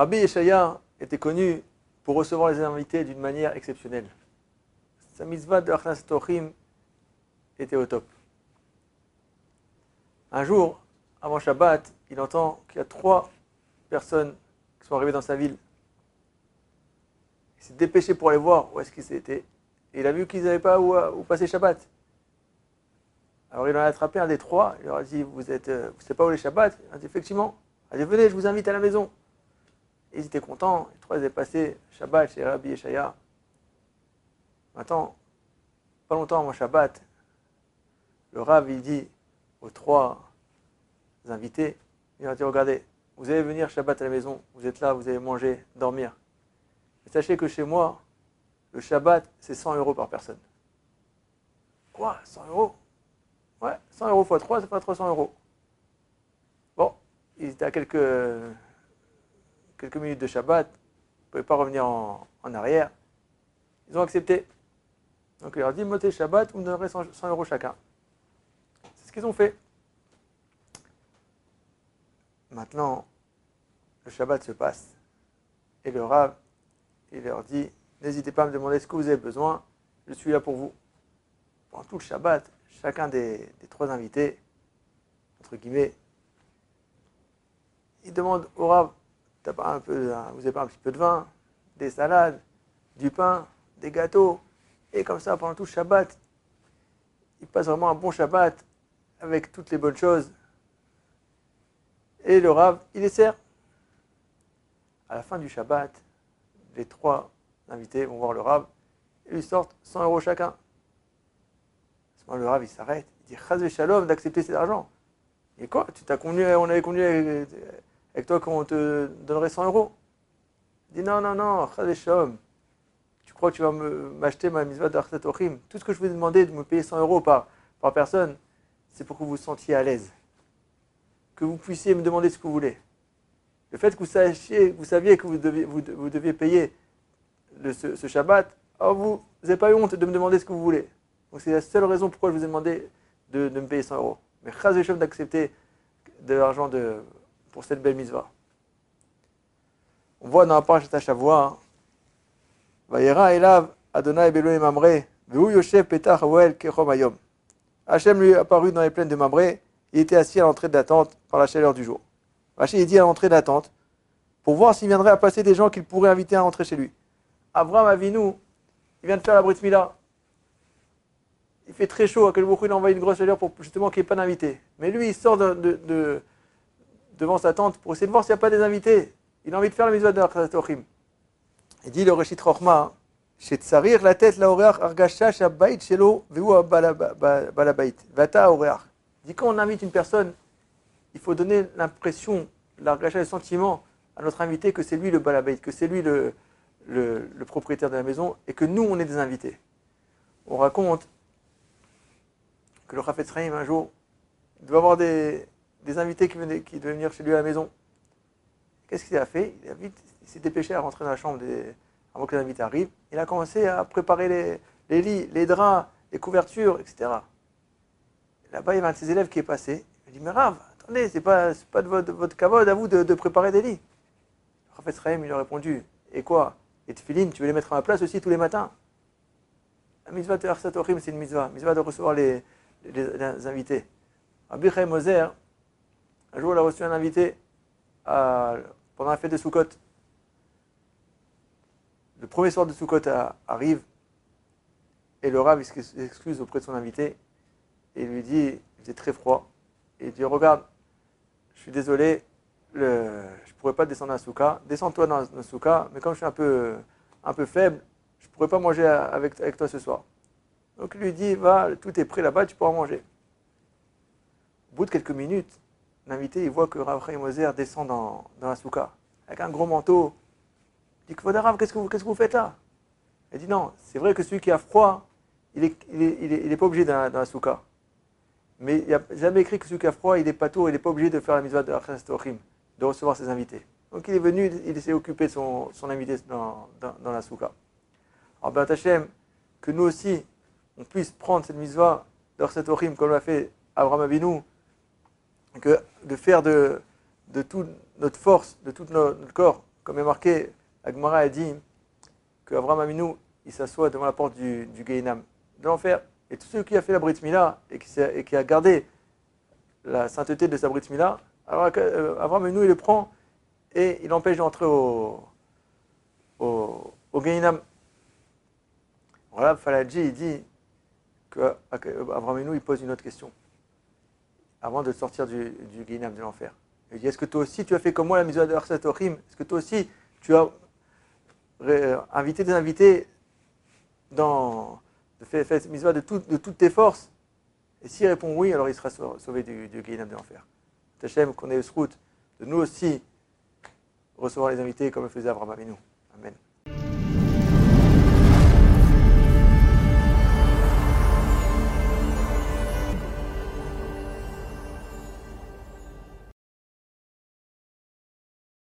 Rabbi Yeshaya était connu pour recevoir les invités d'une manière exceptionnelle. Sa mitzvah de Achnat Tochim était au top. Un jour, avant Shabbat, il entend qu'il y a 3 personnes qui sont arrivées dans sa ville. Il s'est dépêché pour aller voir où est-ce qu'ils étaient. Et il a vu qu'ils n'avaient pas où passer Shabbat. Alors il en a attrapé un des 3. Il leur a dit, vous savez pas où est Shabbat? Il a dit, effectivement. Il a dit, venez, je vous invite à la maison. Et ils étaient contents. Les 3 avaient passé Shabbat chez Rabbi Yeshaya. Maintenant, pas longtemps avant Shabbat, le Rav, il dit aux 3 invités, il leur dit, regardez, vous allez venir Shabbat à la maison, vous êtes là, vous allez manger, dormir. Et sachez que chez moi, le Shabbat, c'est 100 € par personne. Quoi, 100 €? Ouais, 100 € x 3, ça fait 300 €. Bon, ils étaient à quelques minutes de Shabbat, ils ne pouvaient pas revenir en arrière. Ils ont accepté. Donc il leur dit, motez Shabbat, vous me donnerez 100 € chacun. C'est ce qu'ils ont fait. Maintenant, le Shabbat se passe. Et le Rav, il leur dit, n'hésitez pas à me demander ce que vous avez besoin, je suis là pour vous. Pendant tout le Shabbat, chacun des 3 invités, entre guillemets, il demande au Rav, vous n'avez pas un petit peu de vin, des salades, du pain, des gâteaux, et comme ça, pendant tout le Shabbat, il passe vraiment un bon Shabbat avec toutes les bonnes choses. Et le Rav, il les sert. À la fin du Shabbat, les 3 invités vont voir le Rav et lui sortent 100 € chacun. À ce moment, le Rav, il s'arrête. Il dit, Chas v'Shalom d'accepter cet argent. Et quoi, on avait convenu avec toi qu'on te donnerait 100 €. Il dit, non, Chas v'Shalom. Tu crois que tu vas m'acheter ma mitzvah d'Achnat Tochim? Tout ce que je vous ai demandé de me payer 100 € par personne, c'est pour que vous vous sentiez à l'aise. Que vous puissiez me demander ce que vous voulez. Le fait que vous saviez que vous deviez payer ce Shabbat, alors vous n'avez pas eu honte de me demander ce que vous voulez. Donc c'est la seule raison pourquoi je vous ai demandé de me payer 100 €. Mais chas v'shalom d'accepter de l'argent pour cette belle mitzvah. On voit dans la parashat Shavua, Vayera elav Adonai be'Elohim Mamre, ve'hu yoshev petach Oel kechom hayom. Hachem lui est apparu dans les plaines de Mamré. Il était assis à l'entrée de la tente par la chaleur du jour. Rachid dit à l'entrée de la tente pour voir s'il viendrait à passer des gens qu'il pourrait inviter à rentrer chez lui. Abraham Avinu, il vient de faire la brit mila. Il fait très chaud, à quel moment il a envoyé une grosse chaleur pour justement qu'il n'y ait pas d'invités. Mais lui, il sort devant sa tente pour essayer de voir s'il n'y a pas des invités. Il a envie de faire la mitzvah de Achnat Tochim. Il dit le Reshit Rochma, Shetzarir la tête la oreach argasha shabait shelo vehu balabait vata oreach. Il dit quand on invite une personne, il faut donner l'impression, l'argasha, le sentiment à notre invité que c'est lui le balabait, que c'est lui le propriétaire de la maison et que nous on est des invités. On raconte que le Chafetz Chaim un jour devait avoir des invités qui devaient venir chez lui à la maison. Qu'est-ce qu'il a fait? Il s'est dépêché à rentrer dans la chambre avant que les invités arrivent. Il a commencé à préparer les lits, les draps, les couvertures, etc. Là-bas, il y avait un de ses élèves qui est passé. Il dit, mais Rav, attendez, c'est pas de votre kavod à vous de préparer des lits. Le Chafetz Chaim, il lui a répondu, et quoi? Les tefilines, tu veux les mettre à ma place aussi tous les matins? La mitzvah de Achnat Tochim, c'est une mitzvah de recevoir les invités. Rabbi Chaim Ozer, un jour, il a reçu un invité pendant la fête de Sukkot. Le premier soir de Sukkot arrive et le Rav s'excuse auprès de son invité et il lui dit, il faisait très froid, et il dit, regarde, je suis désolé, je ne pourrais pas descendre à Souka, descends-toi dans le Souka, mais comme je suis un peu faible, je ne pourrais pas manger avec toi ce soir. Donc il lui dit, va, tout est prêt là-bas, tu pourras manger. Au bout de quelques minutes, l'invité, il voit que Rav Chaim Ozer descend dans la Souka, avec un gros manteau. Il dit, Kvod Rav, qu'est-ce que vous faites là? Il dit, non, c'est vrai que celui qui a froid, il est pas obligé dans la Souka. Mais il n'y a jamais écrit que celui qui a froid, il est patour, il n'est pas obligé de faire la mitzvah de Achnat Tochim, de recevoir ses invités. Donc il est venu, il s'est occupé de son invité dans la Souka. Alors ben Hachem, que nous aussi, on puisse prendre cette mitzvah de Achnat Tochim comme l'a fait Abraham Avinu, que de faire de toute notre force, de tout notre corps, comme est marqué, la Gemara a dit qu'Avraham Avinu, il s'assoit devant la porte du Gehinam, de l'enfer. Et tous ceux qui a fait la Brit Mila et qui a gardé la sainteté de sa Brit Mila, alors Avraham Avinu, il le prend et il l'empêche d'entrer au Gehinam. Voilà, Faladji, il dit qu'Avraham Avinu, il pose une autre question avant de sortir du Gehinam, de l'enfer. Il dit, est-ce que toi aussi tu as fait comme moi la mitzvah de Harsat Ochim? Est-ce que toi aussi tu as invité des invités fait cette mitzvah de toutes tes forces? Et s'il répond oui, alors il sera sauvé du Gehinam, de l'enfer. Tachem, qu'on ait le route de nous aussi recevoir les invités comme le faisait Avraham Avinu.